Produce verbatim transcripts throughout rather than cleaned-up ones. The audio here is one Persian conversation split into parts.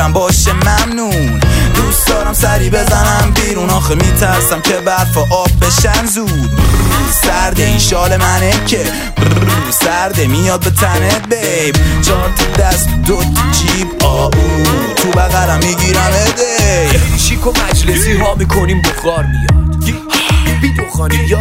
برم باشه ممنون. دوست دارم سری بزنم بیرون، آخه میترسم که برف و آب بشن زود. سرده این شال منه که سرده میاد به تنه بیب. چهار تا دست دو تا جیب آو تو بغلم میگیرم اده. شیک و مجلسی ها میکنیم بخار میاد بی دخانی یا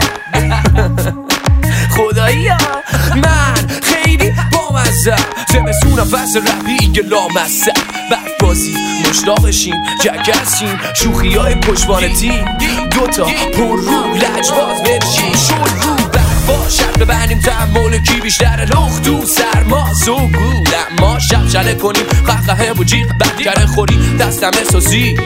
خدایی ها من خیلی بامزه. زمستونم فصل رپی لامصب بعد بازی مشتاقشیم جگرسیم شوخی های پشتوانه تیم دوتا پر رو لجباز برشیم شد رو بعد با شرط ببندیم تحمل کی بیشتر لخت تو سرما سوگود اما شب شله کنیم قهقه و جیغ بدکره خوری دستم احساسی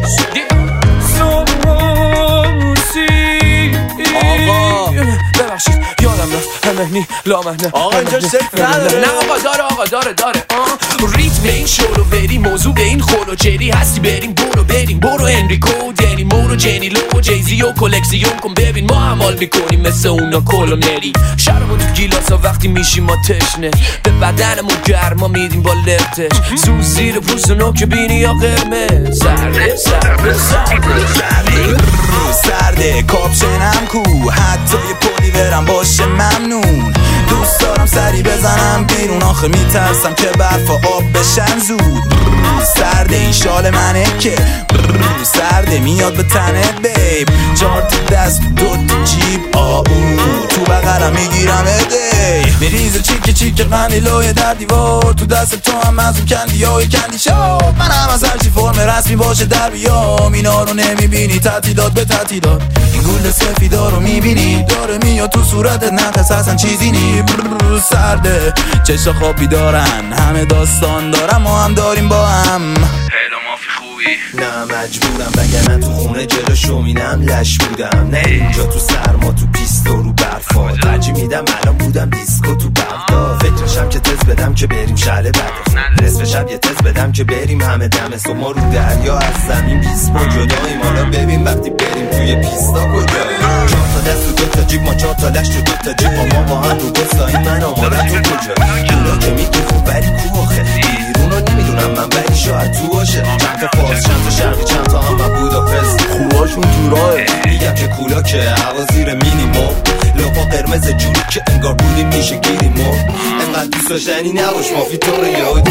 آقا ببخشید یادم رفت همهنی لامهنه آقا اینجا شکل نداره. نه آقا داره آقا داره داره ریتم این شورو بریم موضوع به این خورو جری هستی بریم برو بریم برو انریکو دنی مورو جنی لو جیزی و کلکسیون کن ببین ما عمال میکنیم مثل اونا کلونری شرمون تو گیلاسا وقتی میشیم ما تشنه به بدنمون گرما میدیم با لفتش سوز زیر پوست و نوک بینی یا قرمه سرده سرده سرده سرده سرده کاپشنم کو حتی یه پولی برم باشه ممنون. دوست دارم سری بزنم بیرون، آخه میترسم که برف و آب بشن زود. سرده این شال منه که سرده میاد به تنه بیب. چهار تا دست دو تا جیب آو تو بغلم میگیرم اده. میریزه چیک چیک قندیلوی در دیوار تو دست تو هم از اون کندی های کندی شاب. من هم از هرچی فرم رسمی باشه در بیام اینا رو نمیبینی تعطیلات به تعطیلات. این گل سفیدا رو میبینی داره میاد تو صورتت نقص اصلا چیزی نی. سرده چشا خوابی دارن همه داستان دارم ما هم داریم با هم. هلا مافی خوبی؟ نه مجبورم وگرنه تو خونه جلو شومینم لش بودم. نه اینجا تو سرما تو پیست و رو برفا ترجیح میدم الان بودم دیسکو تو بغداد. فکرشم که تز بدم که بریم شهر بعد نصف شب یه تز بدم که بریم همه دم صبح ما رو دریا از زمین بیست پا جداییم. حالا ببین وقتی بریم توی پیستا کجاییم. چهار تا دست و دو تا جیب ما چهار تا لشت و دو تا جیب ما با هم رو بستاییم. من آمادم تو کجایی اونا که میگی خوب ولی کو آخه بیرونو نمیدونم من ولی شاید تو باشه. چند تا فارس چند تا شرقی چند تا هم من بوداپست خوباشون تو راه میگم که کولا که هوا زیر مینیمو لپا قرمز جوری که انگار بودیم میشه گیریمو. انقدر دوست داشتنی نباش مافی تو رو یاد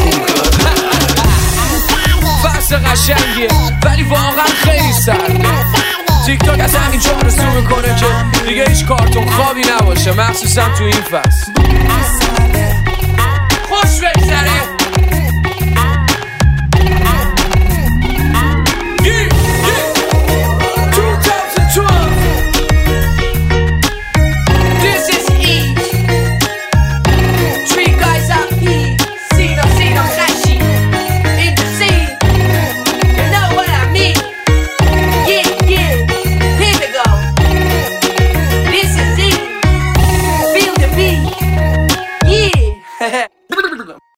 فصل قشنگیه ولی واقعا خیلی سرده. تیک تاک از همین جا رسو میکنه که دیگه هیچ کارتون خوابی نباشه مخصوصا تو این فصل.